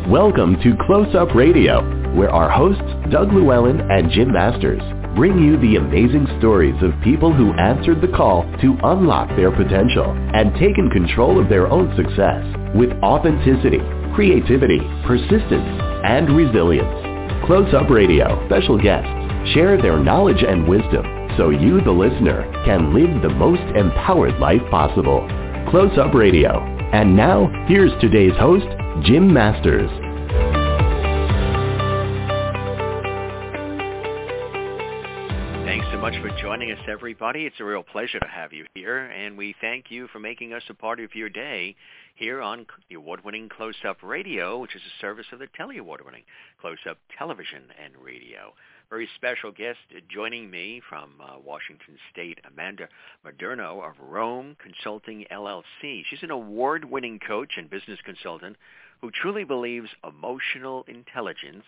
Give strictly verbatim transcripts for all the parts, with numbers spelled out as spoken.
Welcome to Close Up Radio, where our hosts, Doug Llewellyn and Jim Masters, bring you the amazing stories of people who answered the call to unlock their potential and taken control of their own success with authenticity, creativity, persistence, and resilience. Close Up Radio special guests share their knowledge and wisdom so you, the listener, can live the most empowered life possible. Close Up Radio. And now, here's today's host, Jim Masters. Thanks so much for joining us, everybody. It's a real pleasure to have you here, and we thank you for making us a part of your day here on the award-winning Close Up Radio, which is a service of the Telly Award-winning Close Up Television and Radio. Very special guest joining me from uh, Washington State, Amanda Moderno of Rome Consulting, L L C. She's an award-winning coach and business consultant who truly believes emotional intelligence,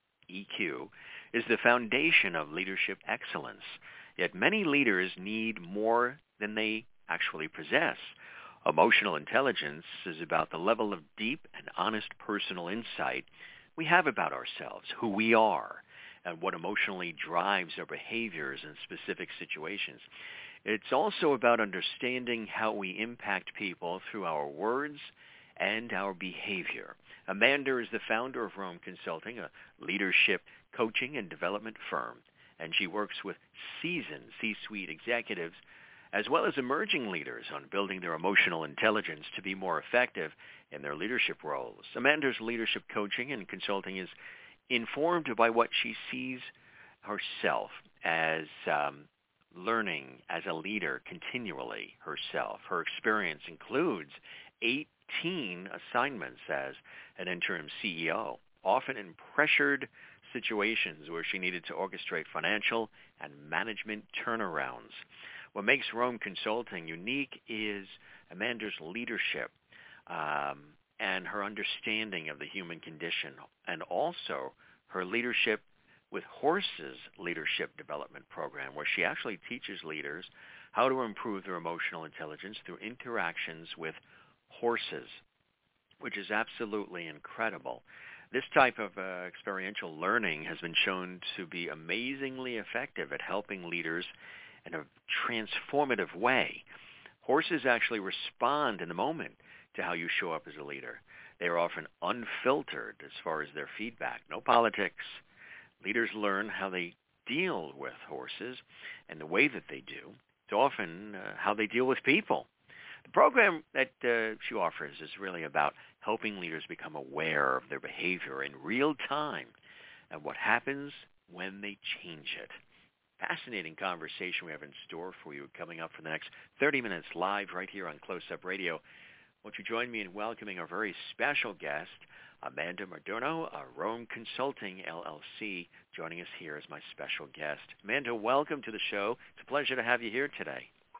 E Q, is the foundation of leadership excellence. Yet many leaders need more than they actually possess. Emotional intelligence is about the level of deep and honest personal insight we have about ourselves, who we are, and what emotionally drives our behaviors in specific situations. It's also about understanding how we impact people through our words and our behavior. Amanda is the founder of Rome Consulting, a leadership coaching and development firm, and she works with seasoned C-suite executives as well as emerging leaders on building their emotional intelligence to be more effective in their leadership roles. Amanda's leadership coaching and consulting is informed by what she sees herself as um, learning as a leader continually herself. Her experience includes eighteen assignments as an interim C E O, often in pressured situations where she needed to orchestrate financial and management turnarounds. What makes Rome Consulting unique is Amanda's leadership um, and her understanding of the human condition, and also her leadership with Horses Leadership Development Program, where she actually teaches leaders how to improve their emotional intelligence through interactions with horses, which is absolutely incredible. This type of uh, experiential learning has been shown to be amazingly effective at helping leaders in a transformative way. Horses actually respond in the moment to how you show up as a leader. They are often unfiltered as far as their feedback. No politics. Leaders learn how they deal with horses and the way that they do. It's often uh, how they deal with people. The program that uh, she offers is really about helping leaders become aware of their behavior in real time and what happens when they change it. Fascinating conversation we have in store for you coming up for the next thirty minutes live right here on Close Up Radio. Won't you join me in welcoming our very special guest, Amanda Moderno of Rome Consulting, L L C, joining us here as my special guest. Amanda, welcome to the show. It's a pleasure to have you here today.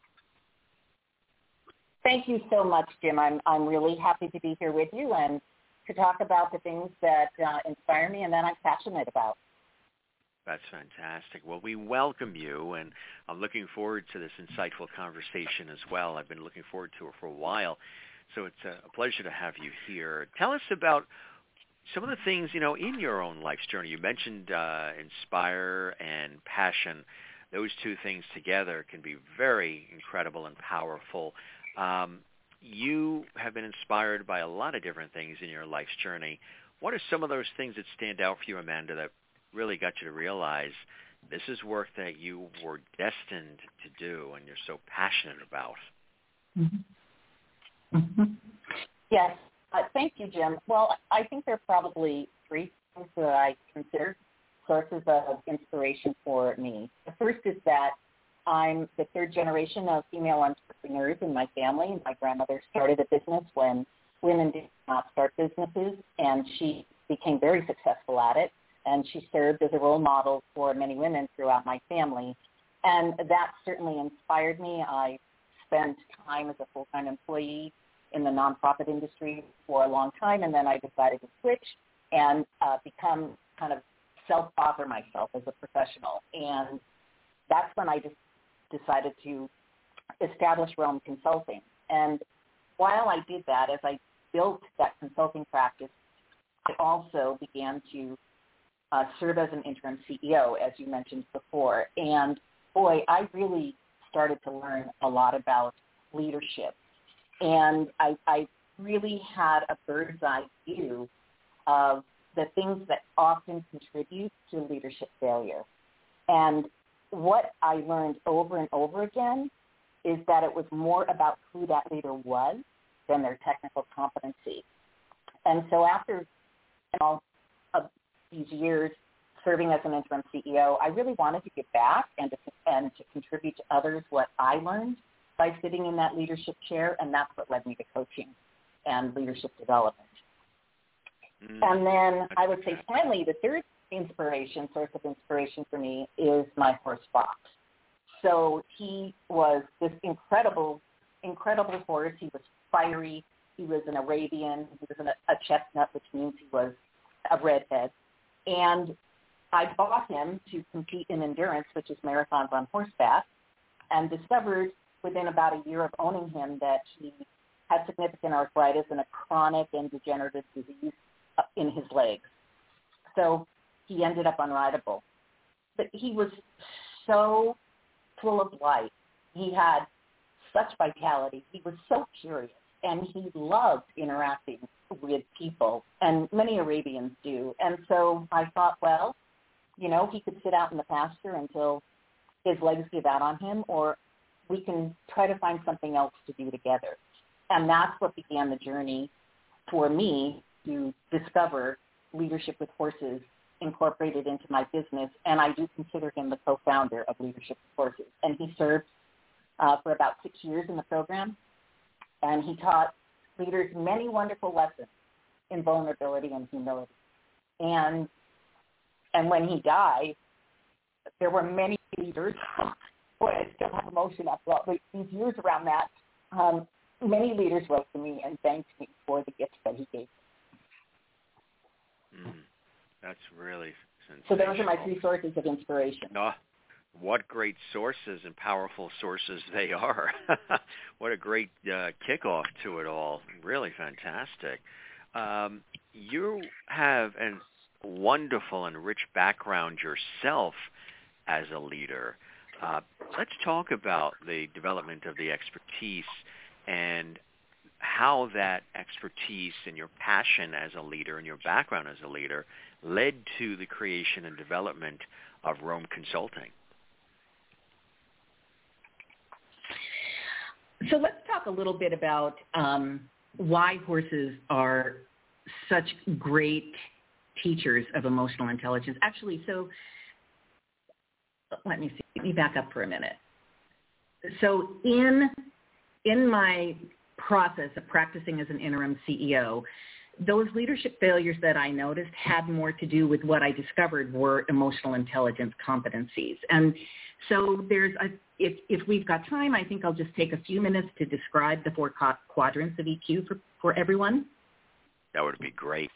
Thank you so much, Jim. I'm I'm really happy to be here with you and to talk about the things that uh, inspire me and that I'm passionate about. That's fantastic. Well, we welcome you, and I'm looking forward to this insightful conversation as well. I've been looking forward to it for a while, so it's a pleasure to have you here. Tell us about some of the things, you know, in your own life's journey. You mentioned uh, inspire and passion. Those two things together can be very incredible and powerful. Um, you have been inspired by a lot of different things in your life's journey. What are some of those things that stand out for you, Amanda, that really got you to realize this is work that you were destined to do and you're so passionate about? Mm-hmm. Mm-hmm. Yes. Uh, thank you, Jim. Well, I think there are probably three things that I consider sources of inspiration for me. The first is that I'm the third generation of female entrepreneurs in my family. My grandmother started a business when women did not start businesses, and she became very successful at it. And she served as a role model for many women throughout my family. And that certainly inspired me. I spent time as a full-time employee in the nonprofit industry for a long time, and then I decided to switch and uh, become kind of self-author myself as a professional. And that's when I just decided to establish Rome Consulting. And while I did that, as I built that consulting practice, I also began to uh, serve as an interim C E O, as you mentioned before. And boy, I really started to learn a lot about leadership. And I, I really had a bird's eye view of the things that often contribute to leadership failure. And what I learned over and over again is that it was more about who that leader was than their technical competency. And so after you know, uh, these years serving as an interim C E O, I really wanted to give back and to, and to contribute to others what I learned by sitting in that leadership chair, and that's what led me to coaching and leadership development. Mm. And then I would say finally, the third inspiration, source of inspiration for me is my horse Fox. So he was this incredible, incredible horse. He was fiery. He was an Arabian. He was an, a chestnut, which means he was a redhead. And I bought him to compete in endurance, which is marathons on horseback, and discovered within about a year of owning him that he had significant arthritis and a chronic and degenerative disease in his legs. So he ended up unrideable. But he was so full of life. He had such vitality. He was so curious, and he loved interacting with people, and many Arabians do. And so I thought, well, you know, he could sit out in the pasture until his legs give out on him, or we can try to find something else to do together. And that's what began the journey for me to discover leadership with horses incorporated into my business, and I do consider him the co-founder of Leadership with Horses. And he served uh, for about six years in the program, and he taught leaders many wonderful lessons in vulnerability and humility. And and when he died, there were many leaders. Boy, I still have emotion after all these years around that. Um, many leaders wrote to me and thanked me for the gift that he gave me. Mm, that's really sensational. So those are my three sources of inspiration. Oh, what great sources and powerful sources they are. What a great uh, kickoff to it all. Really fantastic. Um, you have a wonderful and rich background yourself as a leader. Uh, let's talk about the development of the expertise and how that expertise and your passion as a leader and your background as a leader led to the creation and development of Rome Consulting. So let's talk a little bit about um, why horses are such great teachers of emotional intelligence. Actually, so let me see. Let me back up for a minute. So in in my process of practicing as an interim C E O, those leadership failures that I noticed had more to do with what I discovered were emotional intelligence competencies. And so there's a, if, if we've got time, I think I'll just take a few minutes to describe the four quadrants of E Q for, for everyone. That would be great.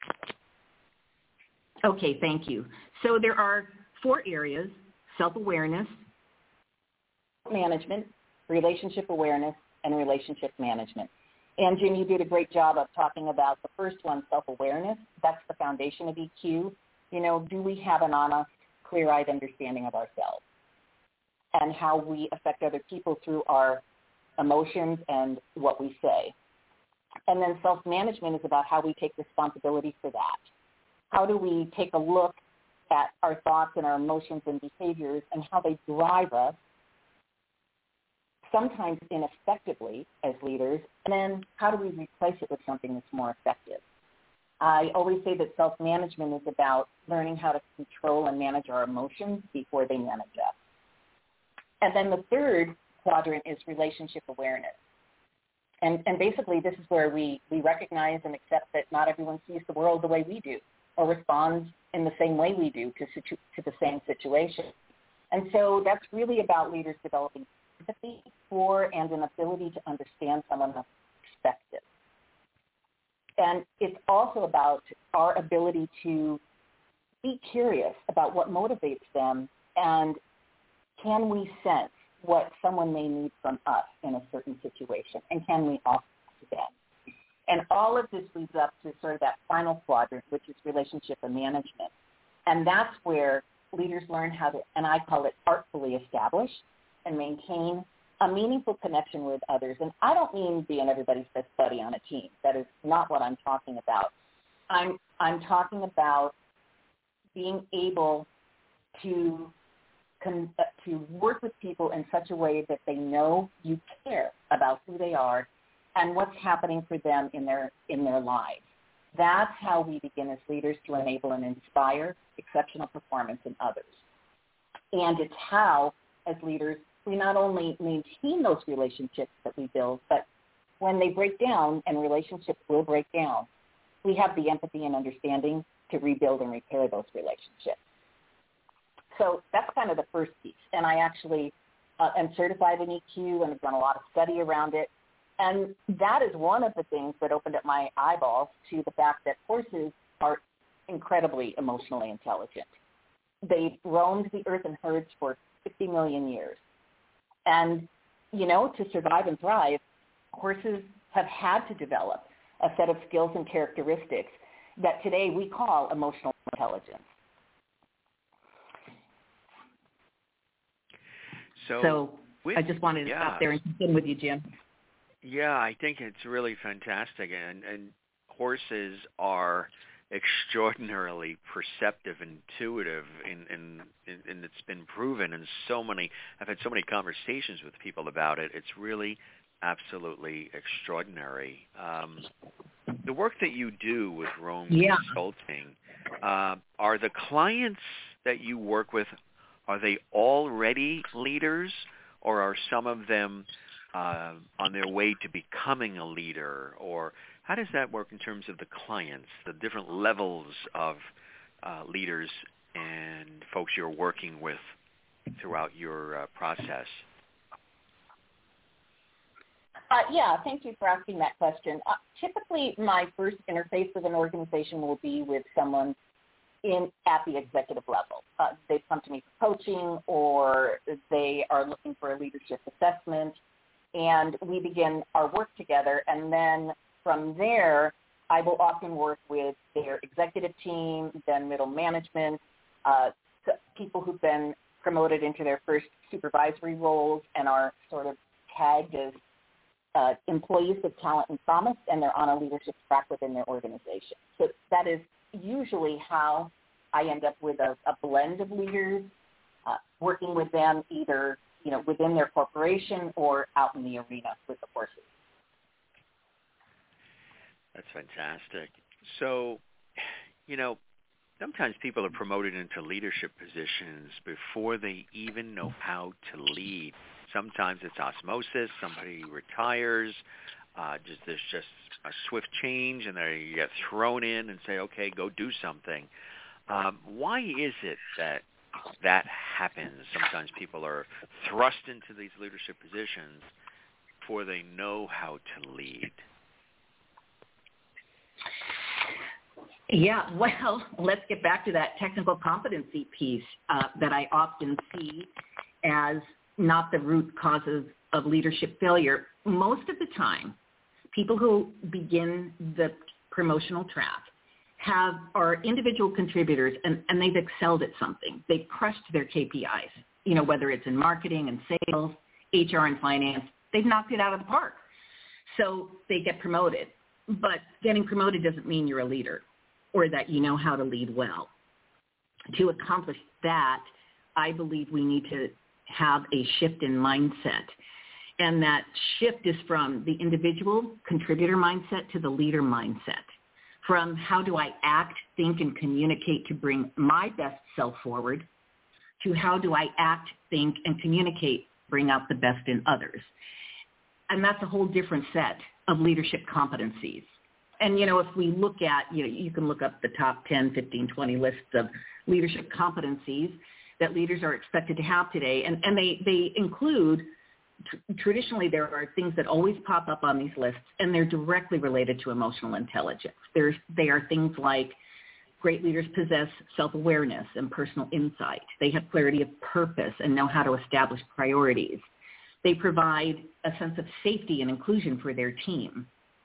Okay, thank you. So there are four areas: self-awareness, management, relationship awareness, and relationship management. And Jim, you did a great job of talking about the first one, self-awareness. That's the foundation of E Q. You know, do we have an honest, clear-eyed understanding of ourselves and how we affect other people through our emotions and what we say? And then self-management is about how we take responsibility for that. How do we take a look at our thoughts and our emotions and behaviors and how they drive us, sometimes ineffectively as leaders, and then how do we replace it with something that's more effective? I always say that self-management is about learning how to control and manage our emotions before they manage us. And then the third quadrant is relationship awareness. And, and basically this is where we, we recognize and accept that not everyone sees the world the way we do or responds in the same way we do to, situ- to the same situation. And so that's really about leaders developing empathy for and an ability to understand someone's perspective. And it's also about our ability to be curious about what motivates them, and can we sense what someone may need from us in a certain situation, and can we offer to them? And all of this leads up to sort of that final quadrant, which is relationship and management. And that's where leaders learn how to, and I call it artfully establish and maintain a meaningful connection with others. And I don't mean being everybody's best buddy on a team. That is not what I'm talking about. I'm I'm talking about being able to con- to work with people in such a way that they know you care about who they are and what's happening for them in their in their lives. That's how we begin as leaders to enable and inspire exceptional performance in others. And it's how, as leaders, we not only maintain those relationships that we build, but when they break down, and relationships will break down, we have the empathy and understanding to rebuild and repair those relationships. So that's kind of the first piece. And I actually uh, am certified in E Q and have done a lot of study around it. And that is one of the things that opened up my eyeballs to the fact that horses are incredibly emotionally intelligent. They've roamed the earth in herds for fifty million years. And, you know, to survive and thrive, horses have had to develop a set of skills and characteristics that today we call emotional intelligence. So, so with, I just wanted to yeah. stop there and begin with you, Jim. Yeah, I think it's really fantastic, and, and horses are extraordinarily perceptive, intuitive, and in, in, in, and it's been proven in so many, I've had so many conversations with people about it. It's really absolutely extraordinary. Um, the work that you do with Roam yeah. Consulting, uh, are the clients that you work with, are they already leaders, or are some of them uh, on their way to becoming a leader? Or how does that work in terms of the clients, the different levels of uh, leaders and folks you're working with throughout your uh, process? Uh, yeah, thank you for asking that question. Uh, typically, my first interface with an organization will be with someone in at the executive level. Uh, they've come to me for coaching, or they are looking for a leadership assessment, and we begin our work together. And then from there, I will often work with their executive team, then middle management, uh, people who've been promoted into their first supervisory roles and are sort of tagged as Uh, employees with talent and promise, and they're on a leadership track within their organization. So that is usually how I end up with a, a blend of leaders, uh, working with them either, you know, within their corporation or out in the arena with the horses. That's fantastic. So, you know, sometimes people are promoted into leadership positions before they even know how to lead. Sometimes it's osmosis. Somebody retires. Uh, just, there's just a swift change, and they get thrown in and say, okay, go do something. Um, why is it that that happens? Sometimes people are thrust into these leadership positions before they know how to lead. Yeah, well, let's get back to that technical competency piece uh, that I often see as not the root causes of leadership failure. Most of the time, people who begin the promotional track have are individual contributors, and, and they've excelled at something. They've crushed their K P Is, you know, whether it's in marketing and sales, H R and finance. They've knocked it out of the park. So they get promoted. But getting promoted doesn't mean you're a leader or that you know how to lead well. To accomplish that, I believe we need to have a shift in mindset. And that shift is from the individual contributor mindset to the leader mindset. From how do I act, think, and communicate to bring my best self forward, to how do I act, think, and communicate, bring out the best in others. And that's a whole different set of leadership competencies. And, you know, if we look at, you know, you can look up the top ten, fifteen, twenty lists of leadership competencies that leaders are expected to have today. And, and they, they include, tr- traditionally there are things that always pop up on these lists, and they're directly related to emotional intelligence. There's, they are things like great leaders possess self-awareness and personal insight. They have clarity of purpose and know how to establish priorities. They provide a sense of safety and inclusion for their team.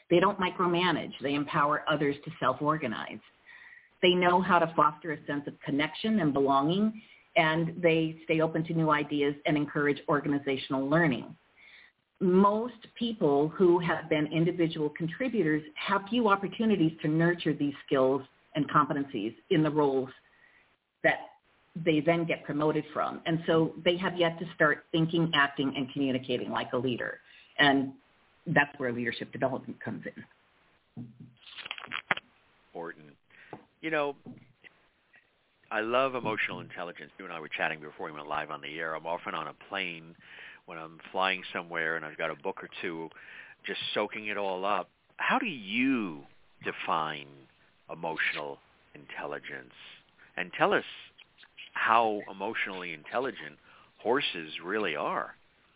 They don't micromanage. They empower others to self-organize. They know how to foster a sense of connection and belonging, and they stay open to new ideas and encourage organizational learning. Most people who have been individual contributors have few opportunities to nurture these skills and competencies in the roles that they then get promoted from. And so they have yet to start thinking, acting, and communicating like a leader. And that's where leadership development comes in. Important. You know, I love emotional intelligence. You and I were chatting before we went live on the air. I'm often on a plane when I'm flying somewhere and I've got a book or two, just soaking it all up. How do you define emotional intelligence? And tell us how emotionally intelligent horses really are.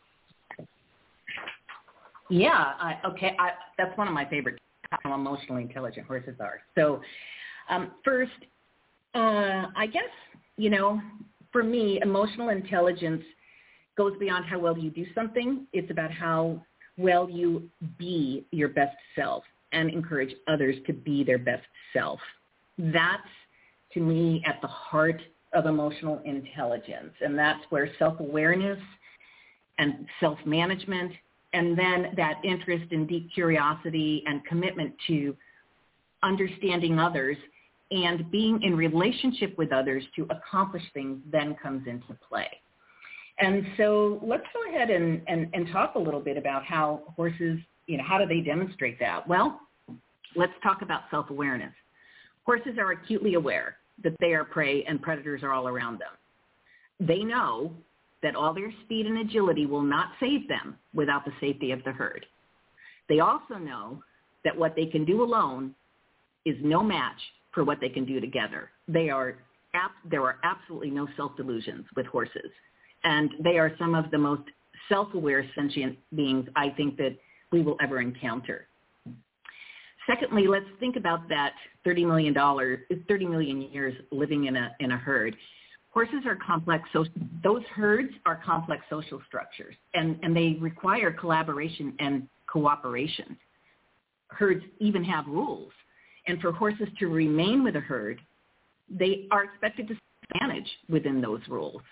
Yeah, I, okay, I, that's one of my favorite, how emotionally intelligent horses are. So um, first, uh, I guess, you know, for me, emotional intelligence goes beyond how well you do something. It's about how well you be your best self and encourage others to be their best self. That's, to me, at the heart of emotional intelligence. And that's where self-awareness and self-management, and then that interest in deep curiosity and commitment to understanding others and being in relationship with others to accomplish things then comes into play. And so let's go ahead and, and, and talk a little bit about how horses, you know, how do they demonstrate that? Well, let's talk about self-awareness. Horses are acutely aware that they are prey and predators are all around them. They know that all their speed and agility will not save them without the safety of the herd. They also know that what they can do alone is no match for what they can do together. They are, there are absolutely no self-delusions with horses, and they are some of the most self-aware sentient beings I think that we will ever encounter. Secondly, let's think about that thirty million dollars, thirty million years living in a in a herd. Horses are complex, so those herds are complex social structures, and, and they require collaboration and cooperation. Herds even have rules, and for horses to remain with a herd, they are expected to manage within those rules.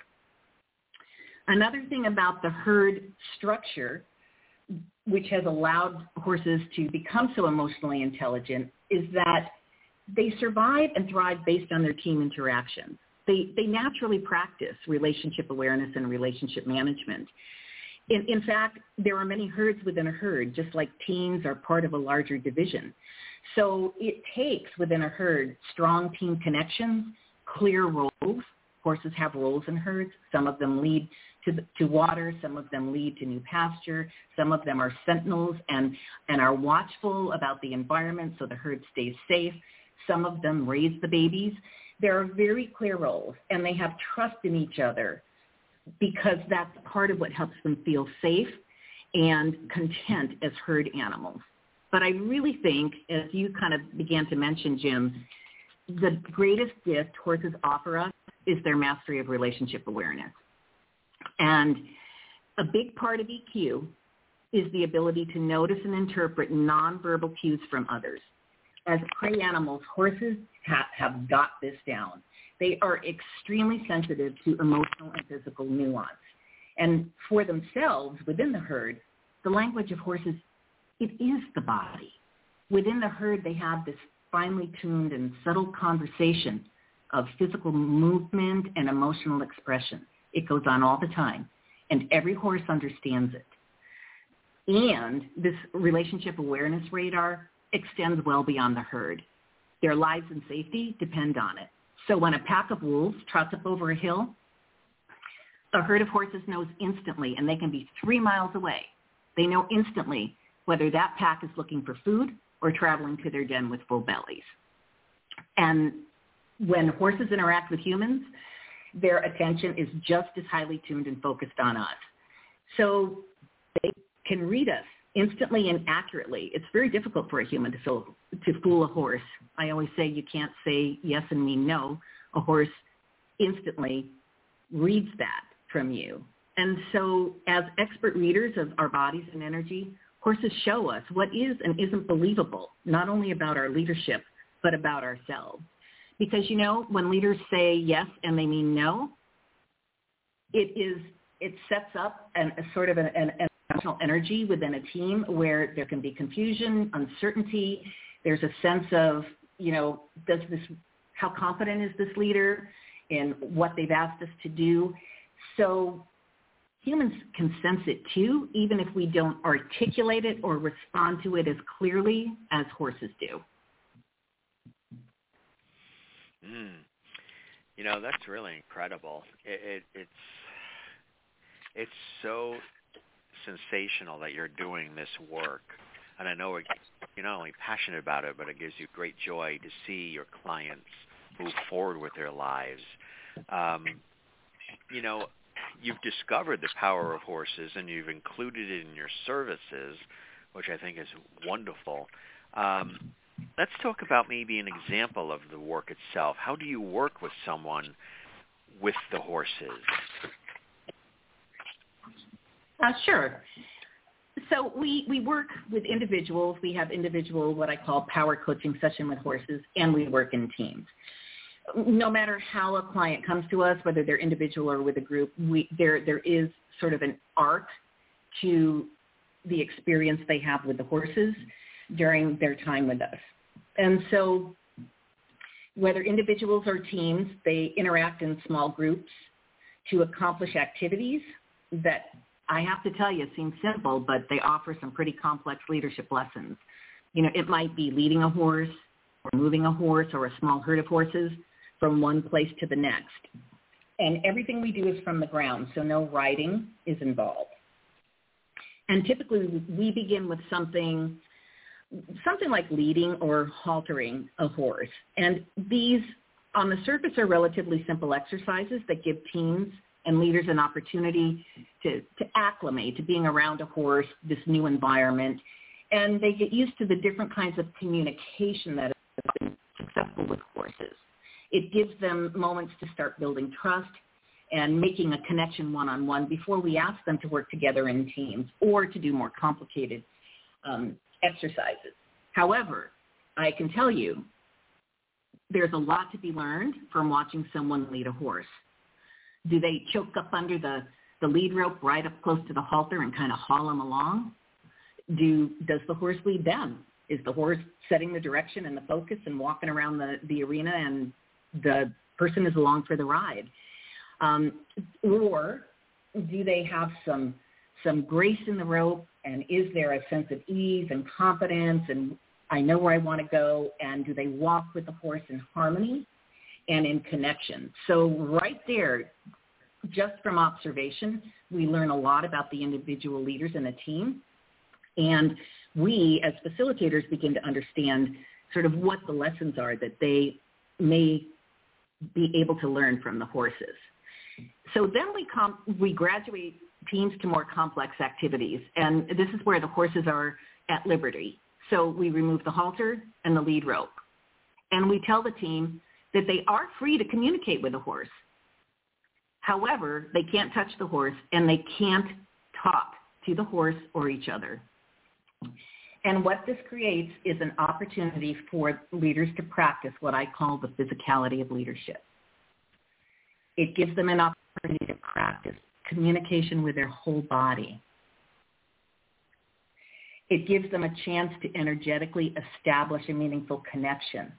Another thing about the herd structure, which has allowed horses to become so emotionally intelligent, is that they survive and thrive based on their team interactions. They, they naturally practice relationship awareness and relationship management. In, in fact, there are many herds within a herd, just like teams are part of a larger division. So it takes within a herd strong team connections, clear roles. Horses have roles in herds. Some of them lead to, the, to water. Some of them lead to new pasture. Some of them are sentinels and, and are watchful about the environment so the herd stays safe. Some of them raise the babies. There are very clear roles, and they have trust in each other because that's part of what helps them feel safe and content as herd animals. But I really think, as you kind of began to mention, Jim, the greatest gift horses offer us is their mastery of relationship awareness. And a big part of E Q is the ability to notice and interpret nonverbal cues from others. As prey animals, horses ha- have got this down. They are extremely sensitive to emotional and physical nuance. And for themselves, within the herd, the language of horses, it is the body. Within the herd, they have this finely tuned and subtle conversation of physical movement and emotional expression. It goes on all the time, and every horse understands it. And this relationship awareness radar extends well beyond the herd. Their lives and safety depend on it. So when a pack of wolves trots up over a hill, a herd of horses knows instantly, and they can be three miles away. They know instantly whether that pack is looking for food or traveling to their den with full bellies. And when horses interact with humans, their attention is just as highly tuned and focused on us. So they can read us instantly and accurately. It's very difficult for a human to fool, to fool a horse. I always say you can't say yes and mean no. A horse instantly reads that from you. And so as expert readers of our bodies and energy, horses show us what is and isn't believable, not only about our leadership, but about ourselves. Because, you know, when leaders say yes and they mean no, it is it sets up an, a sort of an, an, an emotional energy within a team where there can be confusion, uncertainty. There's a sense of, you know, does this, how confident is this leader in what they've asked us to do? So humans can sense it too, even if we don't articulate it or respond to it as clearly as horses do. Mm. You know, that's really incredible. It, it, it's it's so sensational that you're doing this work. And I know you're not only passionate about it, but it gives you great joy to see your clients move forward with their lives. Um, you know, you've discovered the power of horses, and you've included it in your services, which I think is wonderful. Um, let's talk about maybe an example of the work itself. How do you work with someone with the horses? Uh, sure. So we, we work with individuals. We have individual, what I call power coaching session with horses, and we work in teams. No matter how a client comes to us, whether they're individual or with a group, we, there there is sort of an arc to the experience they have with the horses during their time with us. And so whether individuals or teams, they interact in small groups to accomplish activities that I have to tell you seem simple, but they offer some pretty complex leadership lessons. You know, it might be leading a horse or moving a horse or a small herd of horses from one place to the next. And everything we do is from the ground, so no riding is involved. And typically we begin with something something like leading or haltering a horse. And these, on the surface, are relatively simple exercises that give teams and leaders an opportunity to, to acclimate to being around a horse, this new environment, and they get used to the different kinds of communication that is successful with horses. It gives them moments to start building trust and making a connection one-on-one before we ask them to work together in teams or to do more complicated um, exercises. However, I can tell you there's a lot to be learned from watching someone lead a horse. Do they choke up under the, the lead rope right up close to the halter and kind of haul them along? Do Does the horse lead them? Is the horse setting the direction and the focus and walking around the, the arena and the person is along for the ride? Um, or do they have some some grace in the rope, and is there a sense of ease and confidence and I know where I want to go, and do they walk with the horse in harmony and in connection? So right there, just from observation, we learn a lot about the individual leaders in a team, and we as facilitators begin to understand sort of what the lessons are that they may be able to learn from the horses. So then we com- we graduate teams to more complex activities, and this is where the horses are at liberty. So we remove the halter and the lead rope, and we tell the team that they are free to communicate with the horse. However, they can't touch the horse, and they can't talk to the horse or each other. And what this creates is an opportunity for leaders to practice what I call the physicality of leadership. It gives them an opportunity to practice communication with their whole body. It gives them a chance to energetically establish a meaningful connection.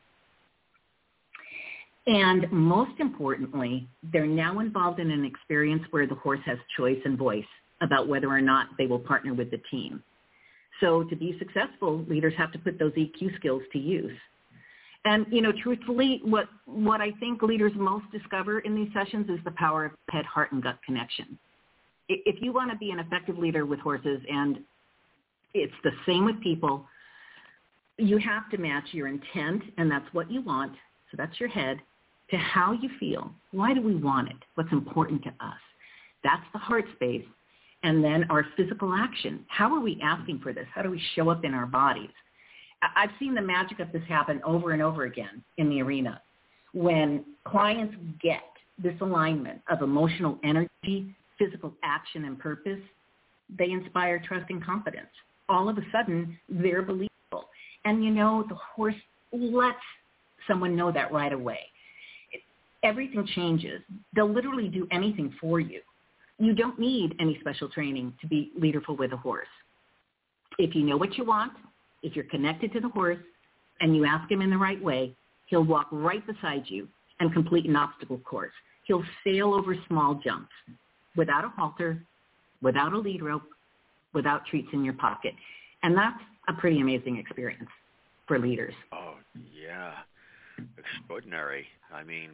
And most importantly, they're now involved in an experience where the horse has choice and voice about whether or not they will partner with the team. So to be successful, leaders have to put those E Q skills to use. And, you know, truthfully, what, what I think leaders most discover in these sessions is the power of head, heart, and gut connection. If you want to be an effective leader with horses, and it's the same with people, you have to match your intent, and that's what you want, so that's your head, to how you feel. Why do we want it? What's important to us? That's the heart space. And then our physical action. How are we asking for this? How do we show up in our bodies? I've seen the magic of this happen over and over again in the arena. When clients get this alignment of emotional energy, physical action, and purpose, they inspire trust and confidence. all of a sudden they're believable. And, you know, the horse lets someone know that right away. It, everything changes. They'll literally do anything for you. You don't need any special training to be leaderful with a horse. If you know what you want, if you're connected to the horse and you ask him in the right way, he'll walk right beside you and complete an obstacle course. He'll sail over small jumps without a halter, without a lead rope, without treats in your pocket. And that's a pretty amazing experience for leaders. Oh, yeah. Extraordinary. I mean,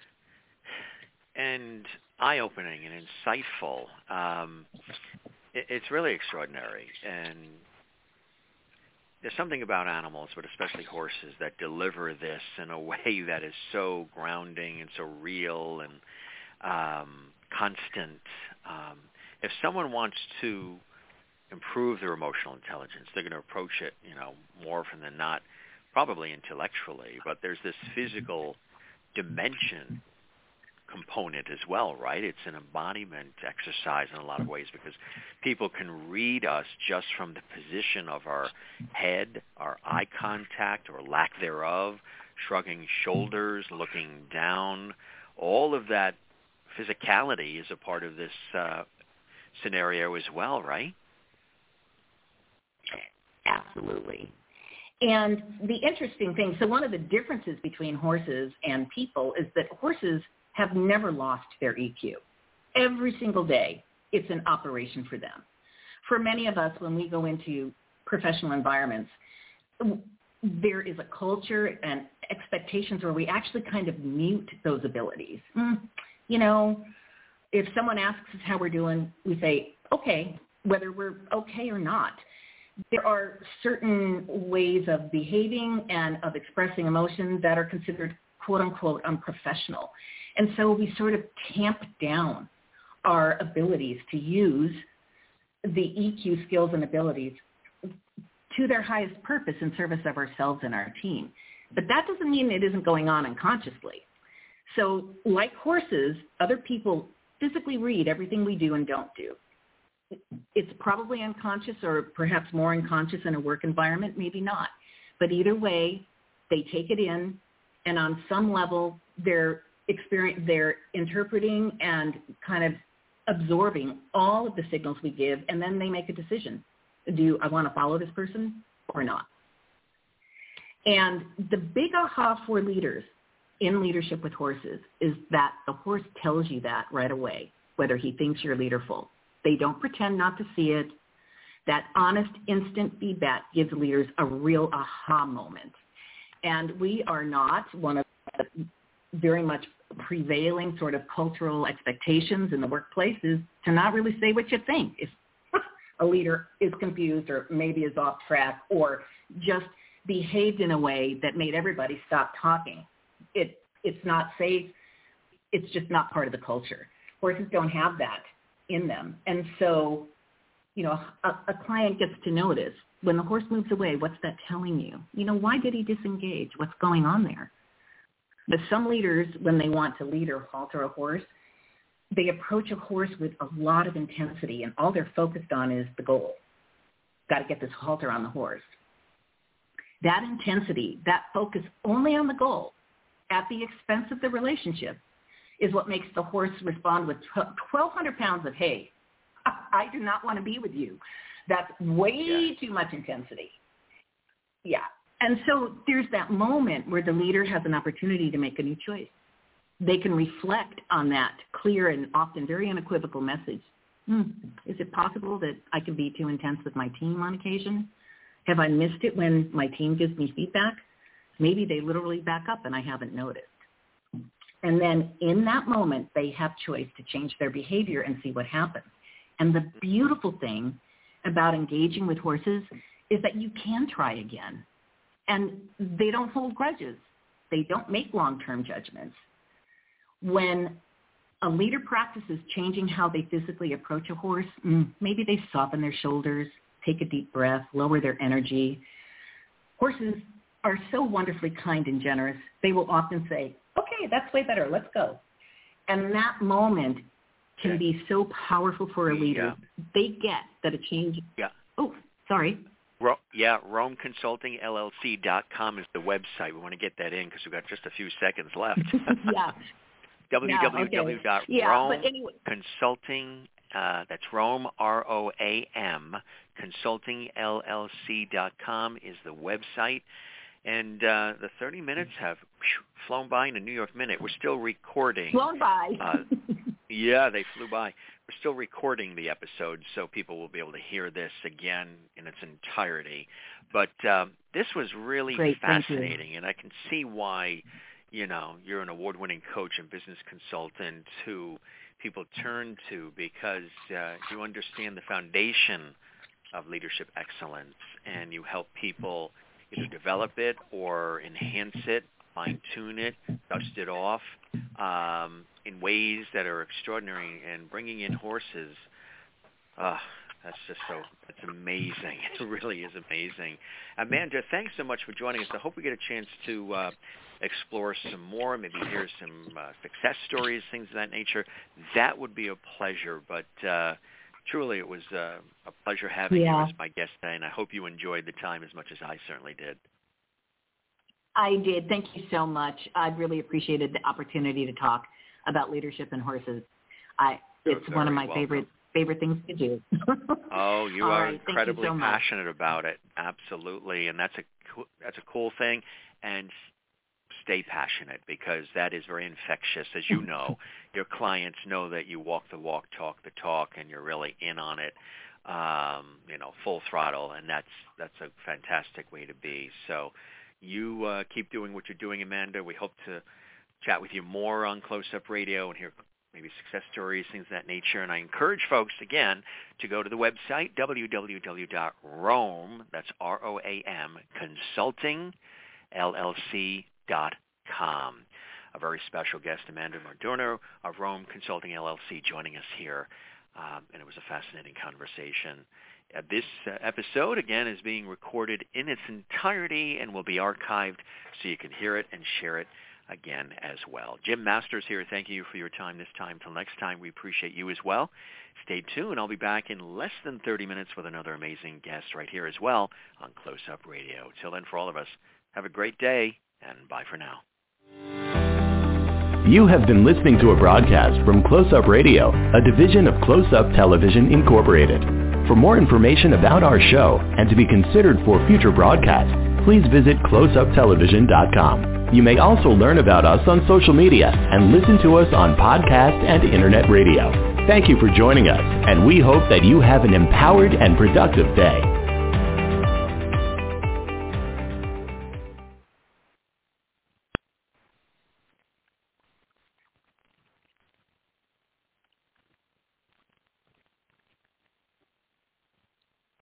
and eye-opening and insightful. Um, it, it's really extraordinary. And there's something about animals, but especially horses, that deliver this in a way that is so grounding and so real and um, constant. Um, if someone wants to improve their emotional intelligence, they're going to approach it, you know, more often than not, probably intellectually, but there's this physical dimension component as well, right? It's an embodiment exercise in a lot of ways because people can read us just from the position of our head, our eye contact or lack thereof, shrugging shoulders, looking down. All of that physicality is a part of this uh, scenario as well, right? Absolutely. And the interesting thing, so one of the differences between horses and people is that horses have never lost their E Q. Every single day, it's an operation for them. For many of us, when we go into professional environments, there is a culture and expectations where we actually kind of mute those abilities. Mm, you know, if someone asks us how we're doing, we say, okay, whether we're okay or not. There are certain ways of behaving and of expressing emotion that are considered, quote unquote, unprofessional. And so we sort of tamp down our abilities to use the E Q skills and abilities to their highest purpose in service of ourselves and our team. But that doesn't mean it isn't going on unconsciously. So like horses, other people physically read everything we do and don't do. It's probably unconscious or perhaps more unconscious in a work environment, maybe not. But either way, they take it in, and on some level, they're experience, they're interpreting and kind of absorbing all of the signals we give, and then they make a decision. Do I want to follow this person or not? And the big aha for leaders in leadership with horses is that the horse tells you that right away, whether he thinks you're leaderful. They don't pretend not to see it. That honest, instant feedback gives leaders a real aha moment. And we are not one of the very much prevailing sort of cultural expectations in the workplace is to not really say what you think. If a leader is confused or maybe is off track or just behaved in a way that made everybody stop talking, it it's not safe. It's just not part of the culture. Horses don't have that in them. And so, you know, a, a client gets to notice when the horse moves away, what's that telling you? You know, why did he disengage? What's going on there? But some leaders, when they want to lead or halter a horse, they approach a horse with a lot of intensity, and all they're focused on is the goal. Got to get this halter on the horse. That intensity, that focus only on the goal at the expense of the relationship is what makes the horse respond with twelve hundred pounds of hay. I do not want to be with you. That's way yeah. too much intensity. Yeah. And so there's that moment where the leader has an opportunity to make a new choice. They can reflect on that clear and often very unequivocal message. Hmm, is it possible that I can be too intense with my team on occasion? Have I missed it when my team gives me feedback? Maybe they literally back up and I haven't noticed. And then in that moment, they have choice to change their behavior and see what happens. And the beautiful thing about engaging with horses is that you can try again. And they don't hold grudges. They don't make long-term judgments. When a leader practices changing how they physically approach a horse, maybe they soften their shoulders, take a deep breath, lower their energy. Horses are so wonderfully kind and generous. They will often say, okay, that's way better, let's go. And that moment can be so powerful for a leader. Yeah. They get that a change, yeah. oh, Sorry. Ro- yeah, Rome Consulting L L C dot com is the website. We want to get that in because we've got just a few seconds left. yeah. w w w dot rome consulting, uh, that's Rome, R O A M, consulting L L C dot com is the website. And uh, the thirty minutes have whew, flown by in a New York minute. We're still recording. Flown by. uh, yeah, they flew by. We're still recording the episode, so people will be able to hear this again in its entirety. But um, this was really Great, fascinating, and I can see why, you know, you're an award-winning coach and business consultant who people turn to because uh, you understand the foundation of leadership excellence, and you help people either develop it or enhance it, fine-tune it, dust it off um, in ways that are extraordinary. And bringing in horses, uh, that's just so, that's amazing. It really is amazing. Amanda, thanks so much for joining us. I hope we get a chance to uh, explore some more, maybe hear some uh, success stories, things of that nature. That would be a pleasure, but uh, truly it was uh, a pleasure having yeah. you as my guest today, and I hope you enjoyed the time as much as I certainly did. I did. Thank you so much. I really appreciated the opportunity to talk about leadership and horses. I, You're it's one of my welcome. favorite favorite things to do. Oh, you All are right. incredibly so passionate about it. Absolutely, and that's a co- that's a cool thing. And stay passionate because that is very infectious. As you know, your clients know that you walk the walk, talk the talk, and you're really in on it, um, you know, full throttle, and that's that's a fantastic way to be. So you uh, keep doing what you're doing, Amanda. We hope to chat with you more on Close Up Radio and hear maybe success stories, things of that nature. And I encourage folks, again, to go to the website, w w w dot rome, that's R O A M, consulting, L L C dot com. A very special guest, Amanda Mardorno of Rome Consulting L L C, joining us here, um, and it was a fascinating conversation. Uh, this uh, episode, again, is being recorded in its entirety and will be archived so you can hear it and share it again as well. Jim Masters here. Thank you for your time this time. Till next time, we appreciate you as well. Stay tuned. I'll be back in less than thirty minutes with another amazing guest right here as well on Close Up Radio. Till then, for all of us, have a great day, and bye for now. You have been listening to a broadcast from Close Up Radio, a division of Close Up Television Incorporated. For more information about our show and to be considered for future broadcasts, please visit close up television dot com. You may also learn about us on social media and listen to us on podcast and internet radio. Thank you for joining us, and we hope that you have an empowered and productive day.